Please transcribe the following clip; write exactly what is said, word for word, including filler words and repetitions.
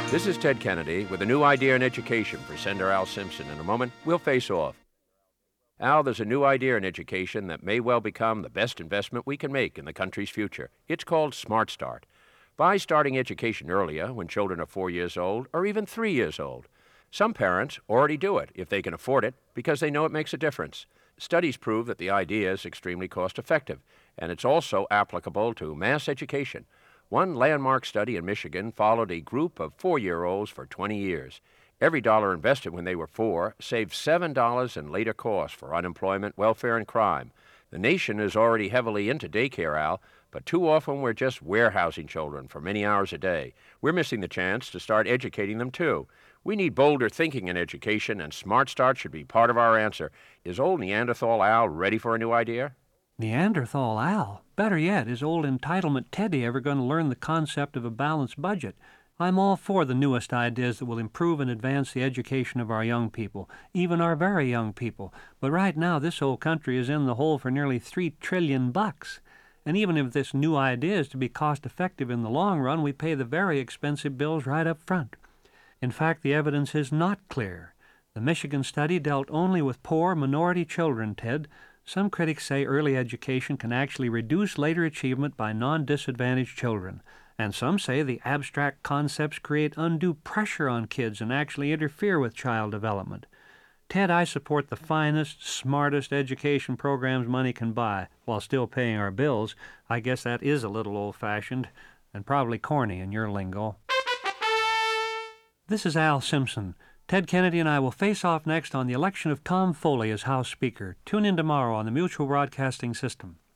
This is Ted Kennedy with a new idea in education for Senator Al Simpson. In a moment, we'll face off. Al, there's a new idea in education that may well become the best investment we can make in the country's future. It's called Smart Start. By starting education earlier, when children are four years old or even three years old. Some parents already do it if they can afford it because they know it makes a difference. Studies prove that the idea is extremely cost-effective, and it's also applicable to mass education. One landmark study in Michigan followed a group of four-year-olds for twenty years. Every dollar invested when they were four saved seven dollars in later costs for unemployment, welfare, and crime. The nation is already heavily into daycare, Al, but too often we're just warehousing children for many hours a day. We're missing the chance to start educating them, too. We need bolder thinking in education, and Smart Start should be part of our answer. Is old Neanderthal Al ready for a new idea? Neanderthal Al? Better yet, is old entitlement Teddy ever going to learn the concept of a balanced budget? I'm all for the newest ideas that will improve and advance the education of our young people, even our very young people. But right now, this old country is in the hole for nearly three trillion bucks. And even if this new idea is to be cost-effective in the long run, we pay the very expensive bills right up front. In fact, the evidence is not clear. The Michigan study dealt only with poor minority children, Ted. Some critics say early education can actually reduce later achievement by non-disadvantaged children. And some say the abstract concepts create undue pressure on kids and actually interfere with child development. Ted, I support the finest, smartest education programs money can buy while still paying our bills. I guess that is a little old-fashioned and probably corny in your lingo. This is Al Simpson. Ted Kennedy and I will face off next on the election of Tom Foley as House Speaker. Tune in tomorrow on the Mutual Broadcasting System.